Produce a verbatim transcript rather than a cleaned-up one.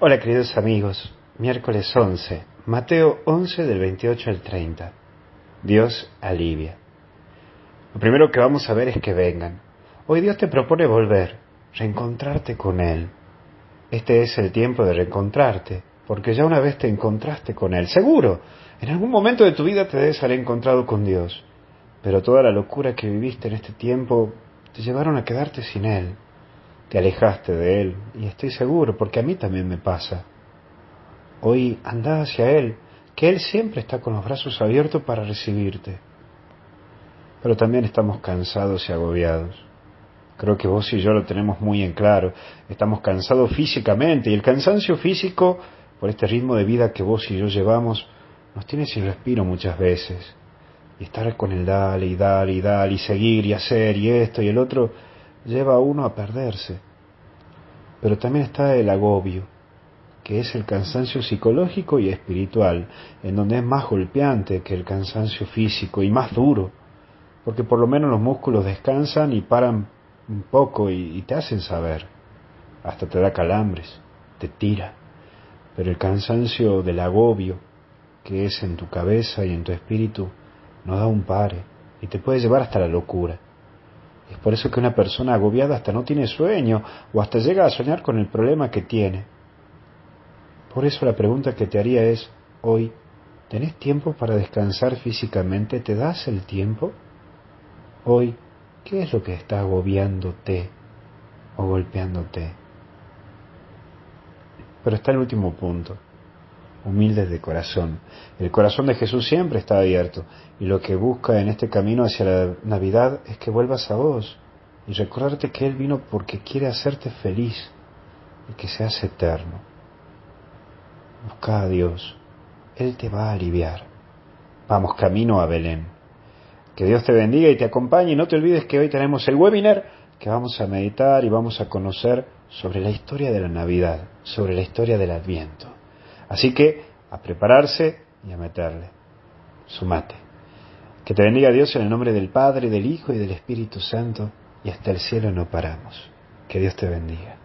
Hola queridos amigos, miércoles once, Mateo once del veintiocho al treinta. Dios alivia. Lo primero que vamos a ver es que vengan. Hoy Dios te propone volver, reencontrarte con Él. Este es el tiempo de reencontrarte, porque ya una vez te encontraste con Él. Seguro, en algún momento de tu vida te debes haber encontrado con Dios, pero toda la locura que viviste en este tiempo te llevaron a quedarte sin Él. Te alejaste de Él, y estoy seguro, porque a mí también me pasa. Hoy anda hacia Él, que Él siempre está con los brazos abiertos para recibirte. Pero también estamos cansados y agobiados. Creo que vos y yo lo tenemos muy en claro. Estamos cansados físicamente, y el cansancio físico, por este ritmo de vida que vos y yo llevamos, nos tiene sin respiro muchas veces. Y estar con el dale y dale y dale y seguir y hacer y esto y el otro, lleva a uno a perderse. Pero también está el agobio, que es el cansancio psicológico y espiritual, en donde es más golpeante que el cansancio físico y más duro, porque por lo menos los músculos descansan y paran un poco y, y te hacen saber, hasta te da calambres, te tira, pero el cansancio del agobio, que es en tu cabeza y en tu espíritu, no da un pare y te puede llevar hasta la locura. Es por eso que una persona agobiada hasta no tiene sueño o hasta llega a soñar con el problema que tiene. Por eso la pregunta que te haría es, hoy, ¿tenés tiempo para descansar físicamente? ¿Te das el tiempo? Hoy, ¿qué es lo que está agobiándote o golpeándote? Pero está el último punto, humildes de corazón. El corazón de Jesús siempre está abierto, y lo que busca en este camino hacia la Navidad es que vuelvas a vos y recordarte que Él vino porque quiere hacerte feliz y que seas eterno. Busca a Dios, Él te va a aliviar. Vamos camino a Belén. Que Dios te bendiga y te acompañe, y no te olvides que hoy tenemos el webinar que vamos a meditar y vamos a conocer sobre la historia de la Navidad, sobre la historia del Adviento. Así que a prepararse y a meterle. Sumate. Que te bendiga Dios en el nombre del Padre, del Hijo y del Espíritu Santo, y hasta el cielo no paramos. Que Dios te bendiga.